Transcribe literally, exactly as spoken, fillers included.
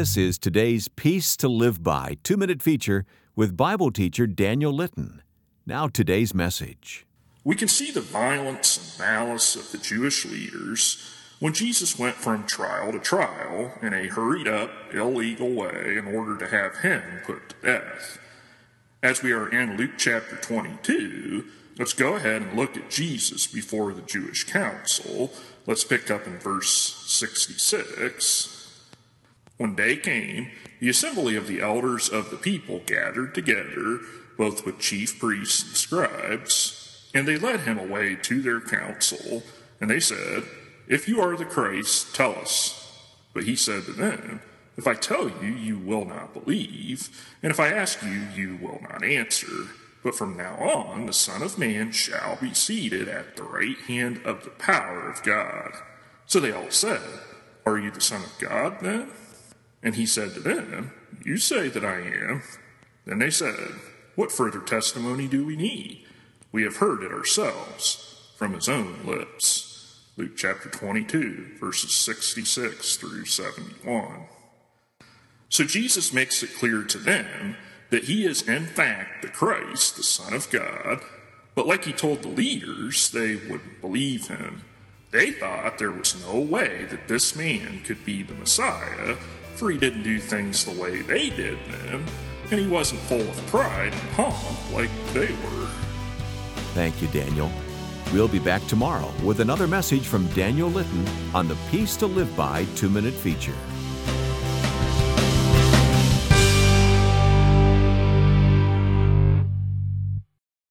This is today's Peace to Live By two-minute feature with Bible teacher Daniel Litton. Now today's message. We can see the violence and malice of the Jewish leaders when Jesus went from trial to trial in a hurried-up, illegal way in order to have him put to death. As we are in Luke chapter twenty-two, let's go ahead and look at Jesus before the Jewish council. Let's pick up in verse sixty-six. When day came, the assembly of the elders of the people gathered together, both with chief priests and scribes, and they led him away to their council, and they said, "If you are the Christ, tell us." But he said to them, "If I tell you, you will not believe, and if I ask you, you will not answer. But from now on, the Son of Man shall be seated at the right hand of the power of God." So they all said, "Are you the Son of God, then?" And he said to them, "You say that I am." Then they said, "What further testimony do we need? We have heard it ourselves from his own lips." Luke chapter twenty-two, verses sixty-six through seventy-one. So Jesus makes it clear to them that he is in fact the Christ, the Son of God, but like he told the leaders, they wouldn't believe him. They thought there was no way that this man could be the Messiah, for he didn't do things the way they did then, and he wasn't full of pride and pomp like they were. Thank you, Daniel. We'll be back tomorrow with another message from Daniel Litton on the Peace to Live By two-minute feature.